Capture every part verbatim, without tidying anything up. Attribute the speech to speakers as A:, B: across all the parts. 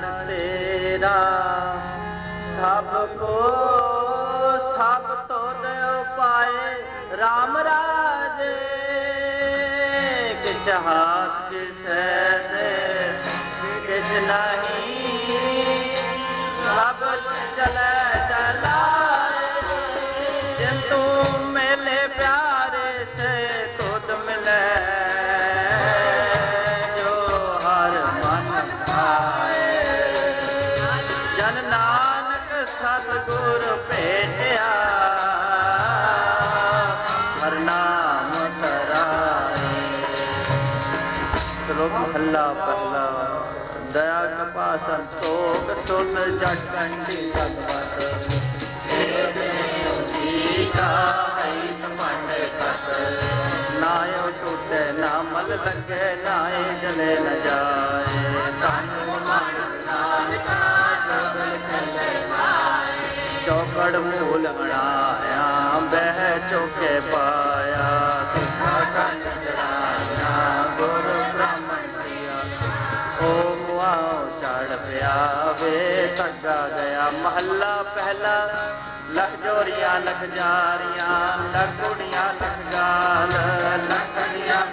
A: प्यार तेरा सबको सब तो दो पाए राम राजे किछ हाथ किछ दे किछ नहीं सब चले चलाए जिन तू मेले प्यारे से खुद मिले सतगुर भेटिया हर नाम कराए। श्लोक महला पहला। दया कृपा संतोख सुन जट कंडी सतवत नायो टूटे ना मल लगे नाए जले न जाए चौकड़ मूल अड़ाया बह चौके पाया गुरु ब्राह्मण किया ओ आओ चढ़ पिया वे सगा गया। महला पहला। लख जोरिया लख जारियां लख कुड़ियां लख गाल लखड़ियां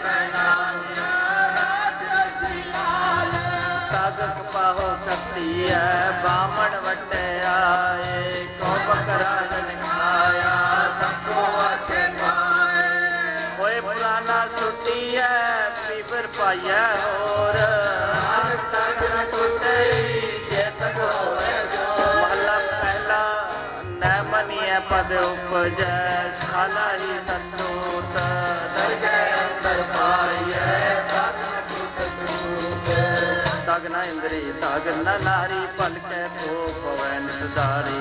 A: साधक पाहो करती है बामण वटे आए को बकरा खाया सबको आके पाए कोई पुराना छुट्टी है पीपर पाइया और महला पहला न मनिए पद उपजै खाला ही संतोष अंदर पाइए सागना इंद्री सागना नारी पलके तो पवन सुधारी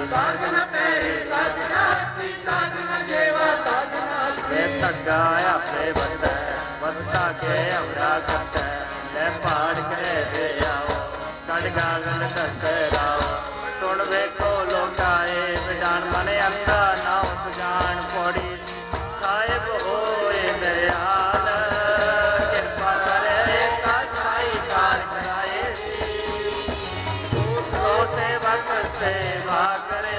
A: तगाया पे बत बता के अमरा करते ले पाड़ के दे आओ कड़ गागन करते राओ सुन वेखो लोकाए विजान मने अंधा नाम सुजान पौड़ी साहिब होए दयाल कृपा करे काई कार कराए सोते वक्त सेवा करे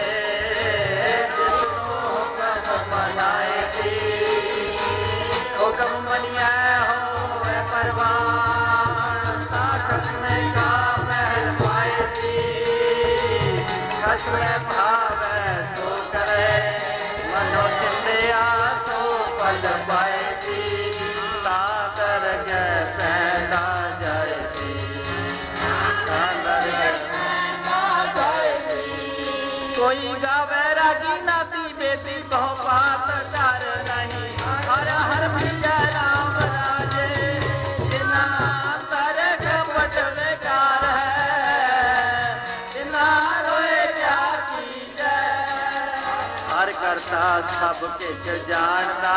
A: हुक्म मनिया हो परवान ताकत में का महल पाए सी कछ में भावे तो करे मनो चिंदिया तो पल पाए सी ताकर के पैदा जाए सी ताकर के पैदा जाए सी कोई गावे रागी नाती बेटी कहो बात कर नहीं हर हर विजय राम राजे जिना तारे कपट बेकार है जिना रोए क्या की जय हर करता सब किछ जानता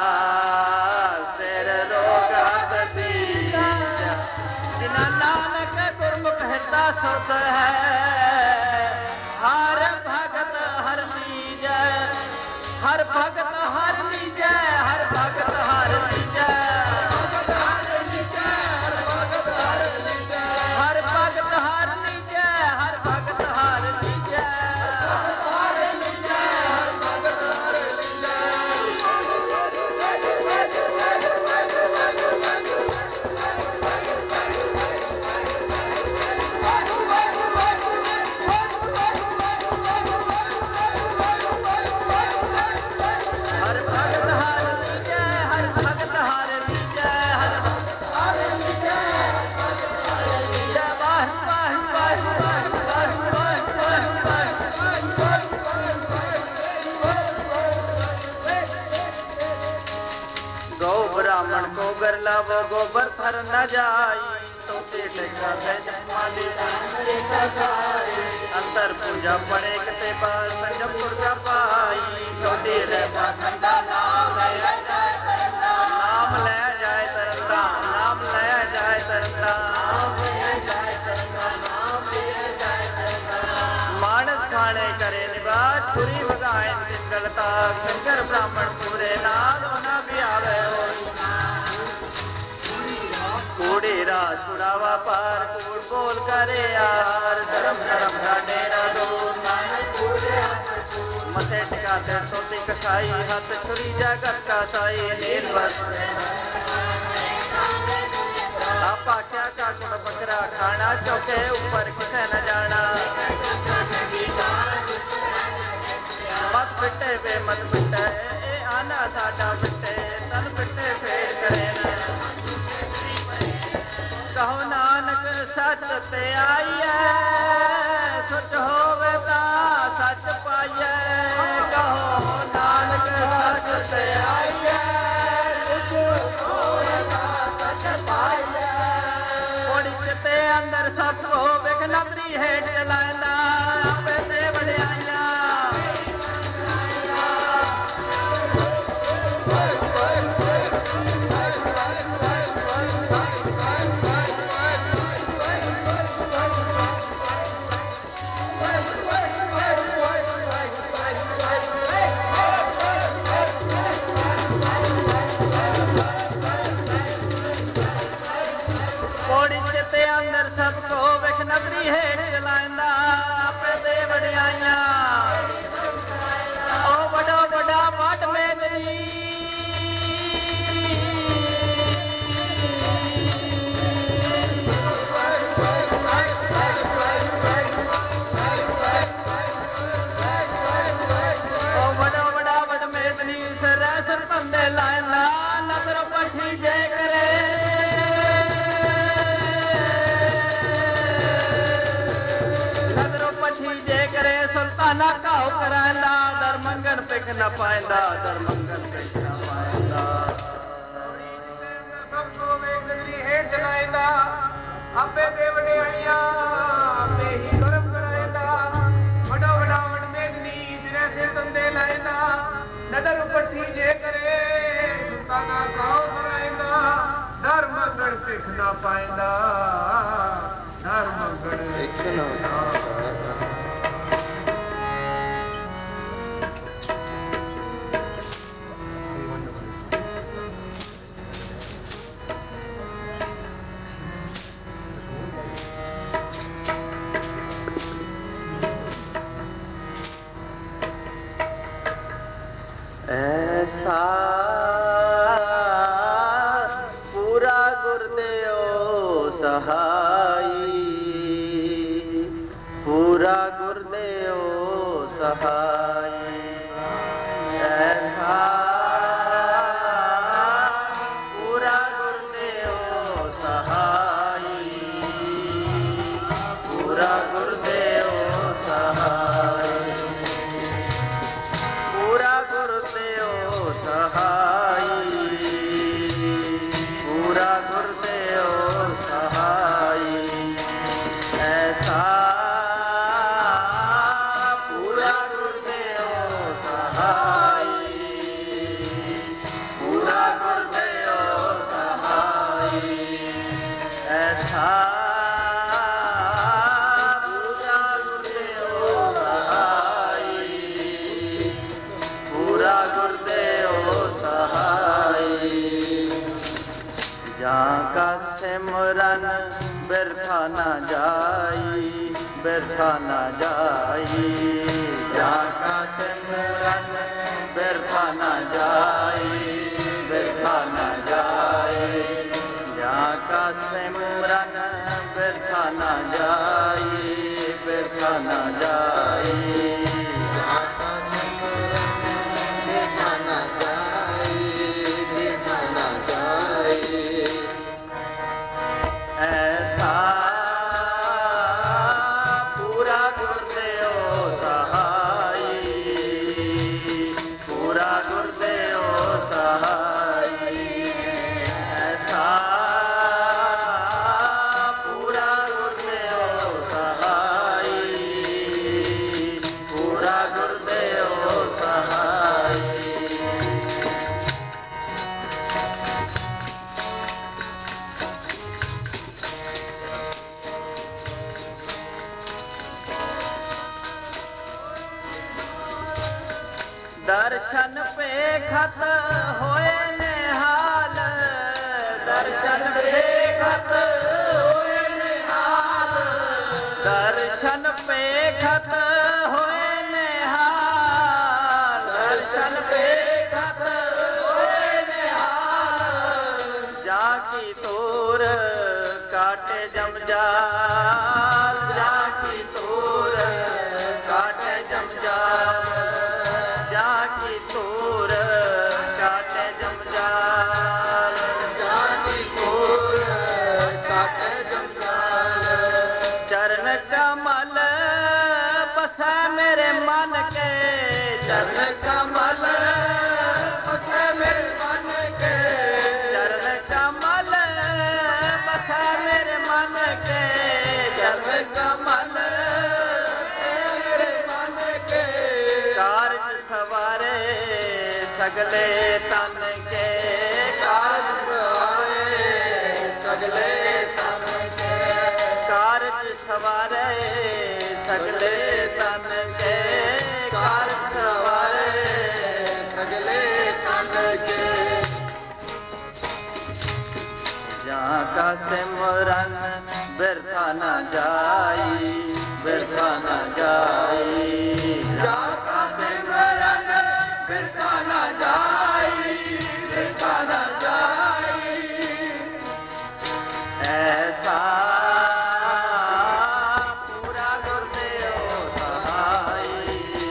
A: तेरे रोग हती जिना नानक गुरमुख हिता सुत है हर भगत हर लीजै हर भगत हर लीजै हर भगत हर लीजै हर भगत हर लीजै हर भगत हर लीजै वो गोबर थर न जाई तो अंतर पूजा पड़े कते बार संजम दुर्गा पाई छोटी रे नाम ले जाए तरंता नाम ले जाए तरंता मानस खाने करे निवास छुरी वगाए गलता शंकर ब्राह्मण पूरे नाद होना भी आवे कूड़ी तेरा छुड़ावा पार कूड़ बोल करे यार धर्म धर्म का डेरा दूर मथे टिकाते सोती कसाई हाथ छुरी जगत का साई नील बस आपा क्या का कुड़ बकरा खाना चौके ऊपर किसे न जाना मत पिटे वे मत पिटे ए आना साडा पिटे तन पिटे फेर करे न कहो नानक सच ते आईए सच होवे ता सच पाइए कहो नानक सच ते आईए सच होवे ता सच पाइए कोड़ी चिते अंदर सब को वेख नबरी हेठ चलांदा आपे ते वड़ियाइया अंदर सबको वेख नबरी हेठ चलांदा आपे दे वड़ियाइया ओ बड़ा बड़ा वट मेदनी ओ बड़ा बड़ा वट मेदनी सर सर बंदे लांदा नजर पठी जे करे सुल्ताना का करांदा दरमंगन पिक न पाइंदा दरमंगन पिक न पाइंदा सबको वेगरी है चलाइंदा आपे देवड़े आईया आपे ही धर्म कराइंदा बड़ा बड़ा वड मेदनी सिरे से तंदे लाइंदा नजर पट्टी जे करे सुल्ताना का कराइंदा दरमंगन पिक न पाइंदा दरमंगन पिक न पाइंदा ऐसा पूरा गुरदेव सहाई पूरा गुरदेव सहाई ऐसा पूरा गुरदेव सहाई पूरा गुरदेव सहाई पूरा गुरदेव सहाई पूरा गुरदेव सहाई ऐसा पूरा गुरदेव सहाई पूरा गुरदेव सहाई ऐसा का सिमरन बिरथा न जाई बिरथा न जाई जहाँ का सिमरन बिरथा न जाई बिरथा न जाई जहाँ का सिमरन बिरथा न जाई बिरथा न जाई दर्शन पे खत होए निहाल दर्शन पे खत पे खत होए निहाल, दर्शन पे खत होए निहाल, जाकी तूर काटे जमजाल, जाकी तूर काटे जमजाल, जाकी तूर काटे जमजाल, जाकी तूर काटे जमजाल। चरण कमल बसे मेरे मन के, चरण कमल बसे मेरे मन के, चरण कमल बसे मेरे मन के, चरण कमल मेरे मन के। कारज सवारे सगले तन के, कारज सवारे सगले तन के, कारज सवारे सगले तन के, कारज सवारे सगले तन के। जहाँ का सिमरन बिरथा न जाई, बिरथा न जाई, जहाँ का सिमरन बिरथा न जाई, बिरथा न जाई। ऐसा पूरा गुरदेव सहाई,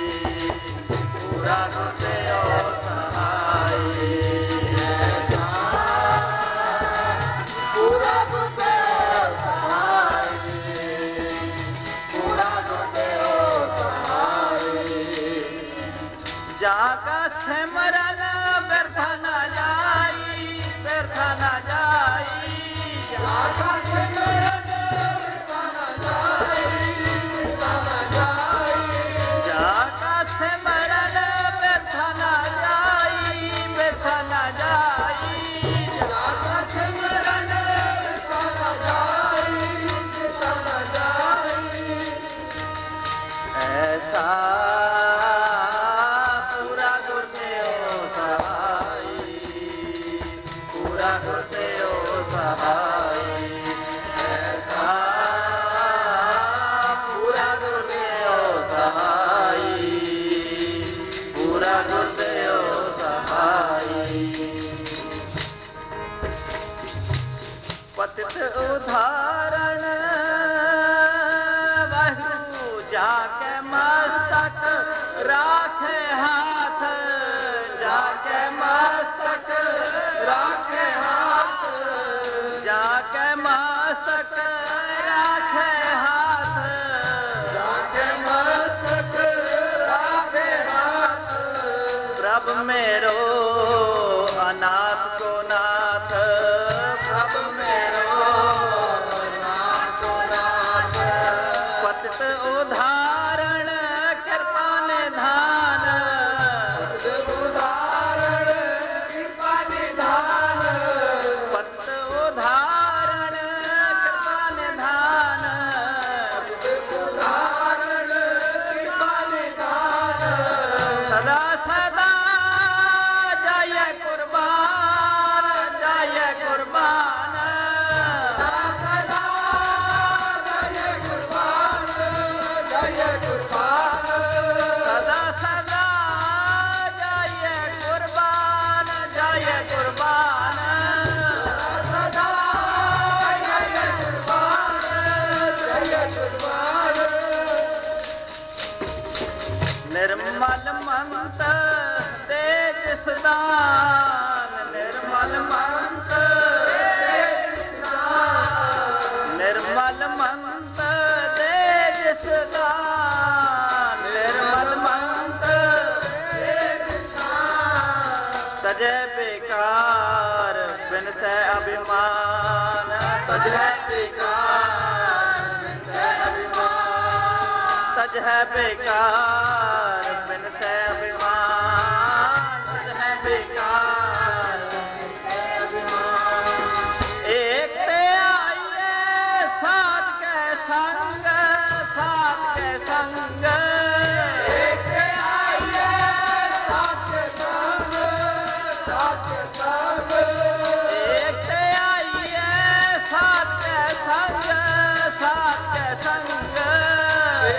A: पूरा गुरदेव सहाई, ऐसा पूरा गुरदेव सहाई, पूरा गुरदेव सहाई। जाका सिमरन बिरथा न जाई, बिरथा न जाई, जाका सिमरन बिरथा न जाई, बिरथा न जाई, जाका सिमरन बिरथा न जाई, बिरथा न जाई, जाका सिमरन बिरथा न जाई, बिरथा न जाई। ऐसा पूरा गुरदेव सहाई, पूरा गुरदेव सहाई, ऐसा पूरा गुरदेव सहाई, पूरा गुरदेव सहाई। पतित उदाहरण वाहिगुरु जाके मस्तक राखे हाथ, जाके मस्तक राखे हाथ, जाके मस्तक राखे हाथ, जाके मस्तक राखे हाथ। प्रभु मेरो अनाथ को नाथ, प्रभु मेरो अनाथ को नाथ। पतित उदाहरण कृपा निधान, पतित उदाहरण कृपा निधान, पतित उदाहरण कृपा निधान, पतित उदाहरण कृपा निधान। सदा सदा जाय कुर्बान, जाय कुर्बान, सदा सदा जाय कुर्बान, जाय कुर्बान, सदा सदा जाय कुर्बान, जाय कुर्बान, सदा जाय कुर्बान, जाय कुर्बान। निर्मल मंत दे जिस दान, निर्मल मंत दे जिस दान, निर्मल मंत दे जिस दान, निर्मल मंत दे जिस दान। तजै बेकार बिन से अभिमान, तजै बेकार बिन से अभिमान, तजै बेकार बिन से अभिमान, तजै बेकार बिन से अभिमान। एक पे आइए साथ के संग, साथ के संग, एक पे आइए साथ के संग, साथ के संग, एक पे आइए साथ के संग, साथ के संग,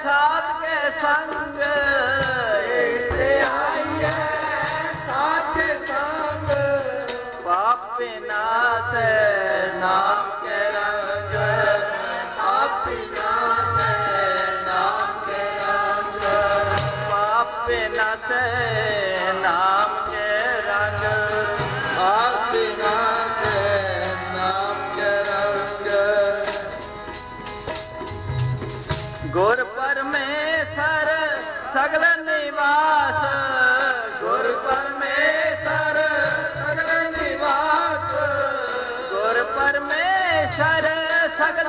A: साध के संग आइए साध के संग पाप नाश नाम के रंग पाप नाश नाम के रंग पाप नाश नाम के रंग पाप नाश नाम के रंग गुर परमेश्वर सगल निवास गुर परमेश्वर सगल निवास गुर परमेश्वर सगल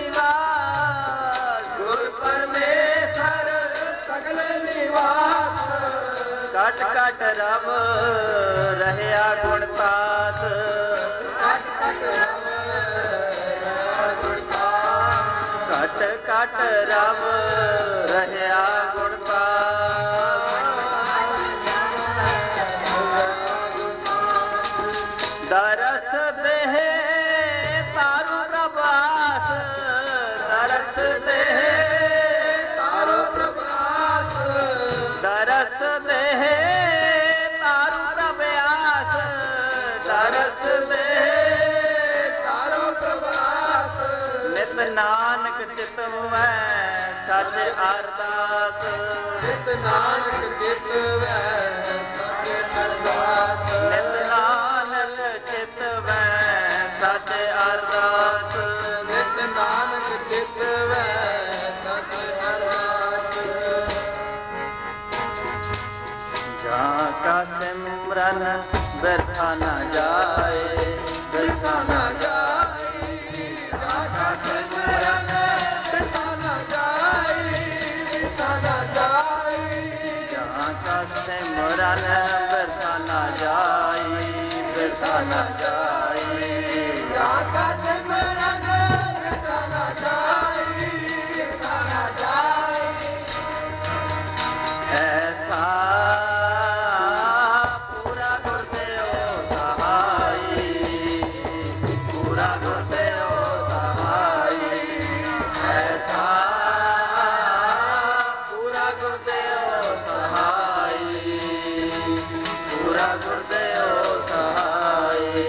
A: निवास गुर परमेश्वर सगल निवास कट कट रब रहया गुणतास कट कट रब रहया गुणतास कट कट रब रहया गुणतास दरस देह तारु प्रभास दरस देह तारु प्रभास दरस देह तारु प्रभयास दरस देह तारु प्रभास नित नानक चितवै सच अरदास नित नानक चितवै सच अरदास नित नानक चितवै सच अरदास नित नानक चितवै सच अरदास जहाँ का सिमरन व्यर्थ न जाए व्यर्थ न जाए जहाँ का सिमरन व्यर्थ न जाए व्यर्थ न जाए जहाँ का सिमरन व्यर्थ न जाए व्यर्थ न जाए जहाँ का सिमरन व्यर्थ न जाए व्यर्थ न जाए ऐसा पूरा गुरदेव सहाई पूरा गुरदेव सहाई ऐसा पूरा गुरदेव सहाई पूरा गुरदेव सहाई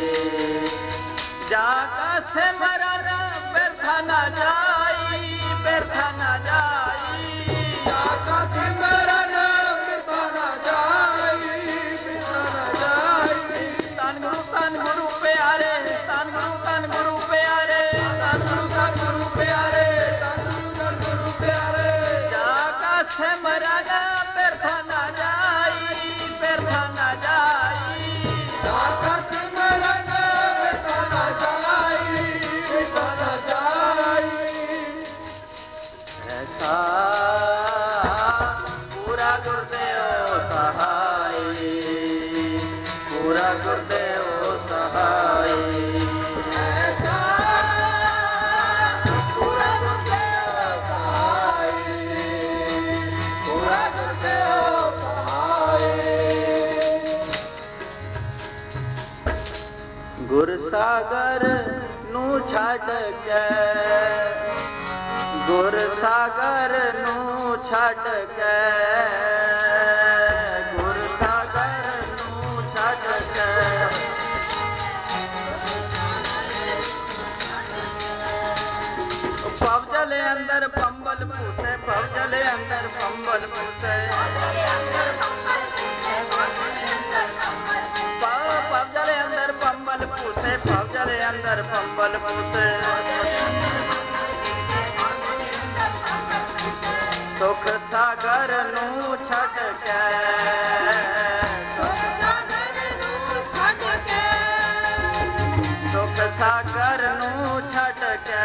A: जाका सिमरन व्यर्थ न जाई व्यर्थ न जाई जाका सिमरन व्यर्थ न जाई व्यर्थ न जाई तन गुरु तन गुरु प्यारे तन गुरु तन गुरु प्यारे तन गुरु तन गुरु प्यारे तन गुरु तन गुरु प्यारे जाका सिमरन व्यर्थ न जाई व्यर्थ न जाई जाका सिमरन व्यर्थ न जाई व्यर्थ न जाई ऐसा पूरा गुरदेव सहाई पूरा गुरदेव सहाई ऐसा पूरा गुरदेव सहाई पूरा गुरदेव सहाई गुर सागर नू छड़ के गुर सागर नू छड़ के गुर सागर नू छड़ के पवजले अंदर पंबल पूते पवजले अंदर पंबल पूते पवजले अंदर पंबल पूते पवजले अंदर पंबल पूते सुख सागर नू छड़ के सुख सागर नू छड़ के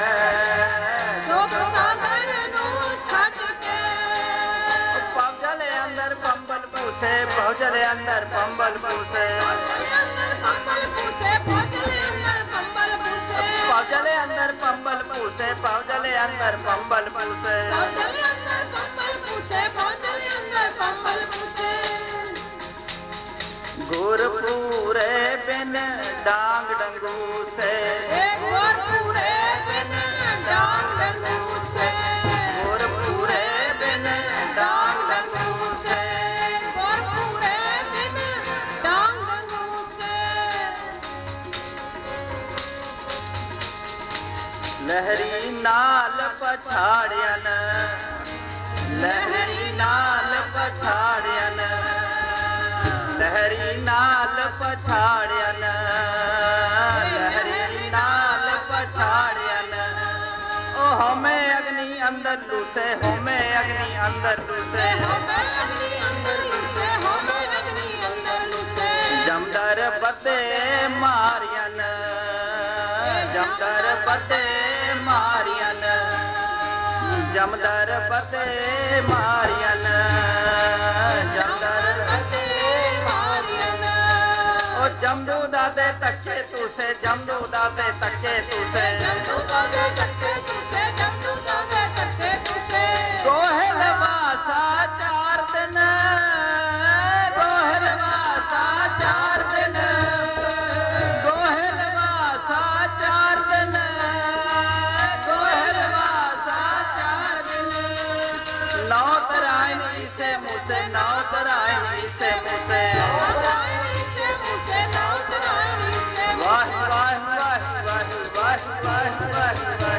A: पवजले अंदर पंबल पूते पवजले अंदर पंबल पूते पवजले अंदर पंबल पूते पवजले अंदर पंबल पूते गुरपुरे बिन डांग डंगू से गुरपुरे बिन डांग डंगू से गुरपुरे लहरी नाल पछाड़ियन लहरी नाल पछाड़ियन लहरी नाल पछाड़ियन लहरी नाल पछाड़ियन ओ होमे अग्नि अंदर लूटे होमे अग्नि अंदर लूटे जमदर बदे मारियन जमदर बदे मारियन जमदर बदे मारियन जमदर बदे मारियन ओ जमदू दादे तके तुसे जमदू दादे तके तुसे जमदू दादे तके तुसे जमदू दादे तके तुसे गोहल वासा चार दिन गोहल वासा चार दिन गोहल वासा चार दिन गोहल वासा चार दिन नौ तरायनी से मुझसे नौ तरायनी से मुझसे वाह वाह वाह वाह वाह वाह वाह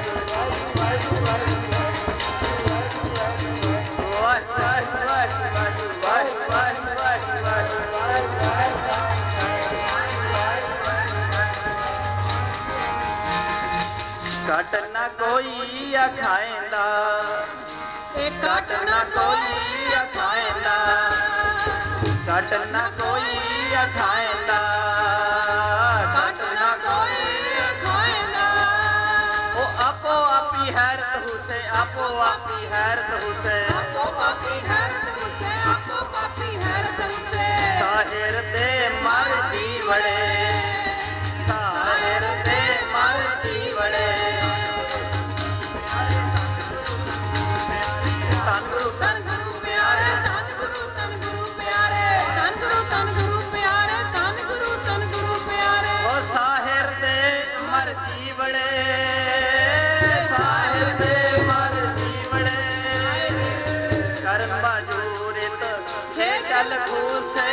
A: कट न कोई अखाएंदा कट न कोई अखाएंदा कट न कोई अखाएंदा कट न कोई अखाएंदा ओ आपो आपी हैरत हुसे आपो आपी हैरत हुसे आपो आपी हैरत हुसे आपो आपी हैरत हुसे साहिर दे मर दीवड़े साहिर दे मर दीवड़े धन गुरु धन गुरु प्यारे धन गुरु धन गुरु प्यारे धन गुरु धन गुरु प्यारे धन गुरु धन गुरु प्यारे ओ साहिर दे मर दीवड़े साहिर दे मर दीवड़े करन बाजूरित हे चल खूसे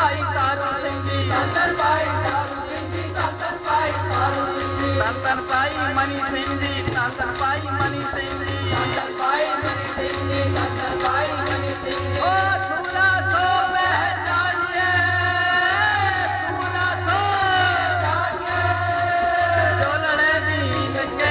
A: ਭਾਈ ਤਾਰੂ ਸਿੰਘ ਜੀ, ਧੰਨ ਧੰਨ ਭਾਈ ਤਾਰੂ ਸਿੰਘ ਜੀ, ਧੰਨ ਧੰਨ ਭਾਈ ਤਾਰੂ ਸਿੰਘ ਜੀ, ਧੰਨ ਧੰਨ ਭਾਈ ਮਨੀ ਸਿੰਘ ਜੀ, ਧੰਨ ਧੰਨ ਭਾਈ ਮਨੀ ਸਿੰਘ ਜੀ, ਧੰਨ ਧੰਨ ਭਾਈ ਮਨੀ ਸਿੰਘ ਜੀ, ਧੰਨ ਧੰਨ ਭਾਈ ਮਨੀ ਸਿੰਘ ਜੀ। ਓ ਸੁਨਾ ਸੋ ਪਹਿਚਾਨੀਏ, ਸੁਨਾ ਸੋ ਪਹਿਚਾਨੀਏ, ਜੋ ਲੜੇ ਦੀਨ ਕੇ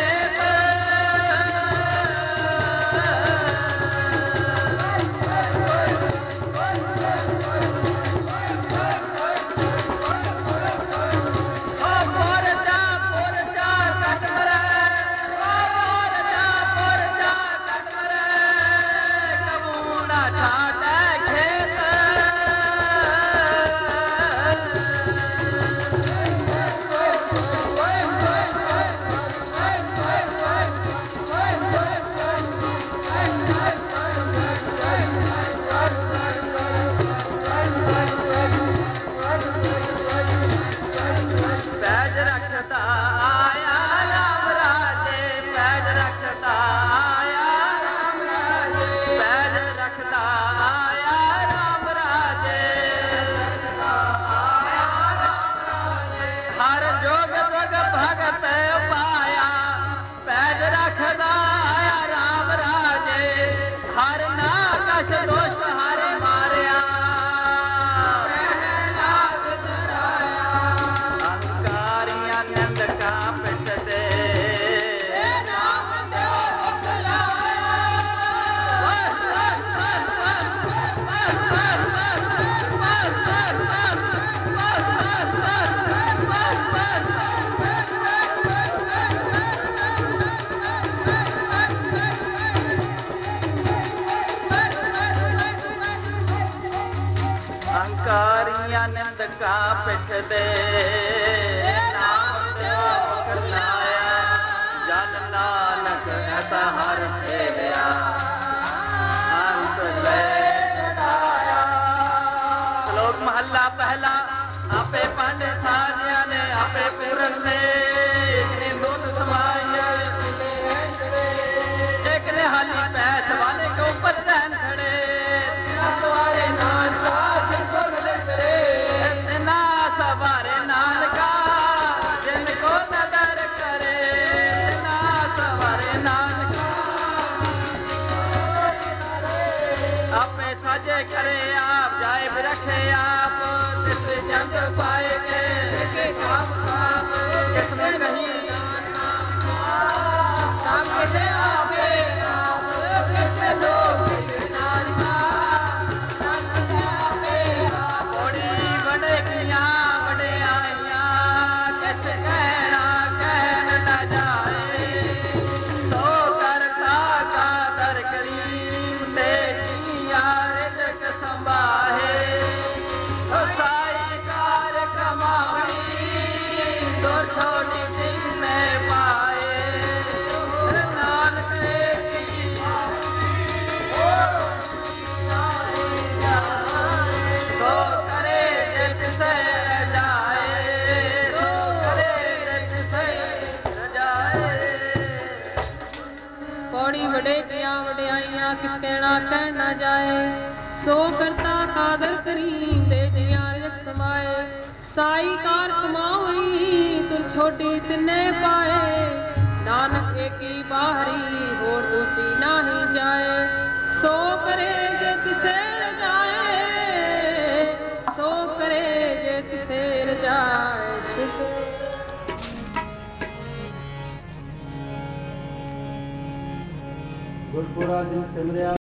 A: ਪਿੱਠ ਦੇ ਨਾਮ ਦਿਓ ਕਰਨਾਇਆ, ਜਨ ਨਾਨਕ ਐਸਾ ਹਰ ਸੇਵਿਆ, ਅੰਤ ਲੈ ਚੜਾਇਆ। ਸ਼ਲੋਕ ਮਹੱਲਾ ਪਹਿਲਾ। ਆਪੇ ਪੰਜ ਸਾਧਿਆਂ ਨੇ ਆਪੇ ਪੂਰਨ ਨੇ, ਇੱਕ ਨੇ ਦੁੱਧ ਸਮਾਇਆ, ਇੱਕ ਨੇ ਹਾਲੀ ਪੈਸ ਵਾਲੇ ਕੇ ਉੱਪਰ ਰਹਿਣ ਖੜੇ, ਸਵਾਰੇ ਨਾਨਕਾ ਜਿनको ਨਦਰ करे, सवारे नानका जिनको नदर करे, ना सवारे नानका अपने साजे करे आप, जाए भी रखे आप, जिससे जंग पाएंगे काम आप, किसने कहीं काम किसे आवे किसने लोग नानका किस कहना कह न जाए, सो करता कादर करीम दे जिया रिजक समाए, साई कार कमावणी तुर छोटी तिन्ने पाए, नानक एक ही बाहरी होर दूजी नाही जाए, सो करे जे तिसे रजाए, सो करे जे तिसे रजाए। शुद्ध गुरपुरा दिन सिमरिया